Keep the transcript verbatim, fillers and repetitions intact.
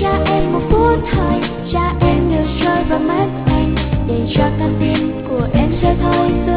cho em một phút thôi, cho em được rơi vào mắt anh, để cho con tim của em rơi thôi.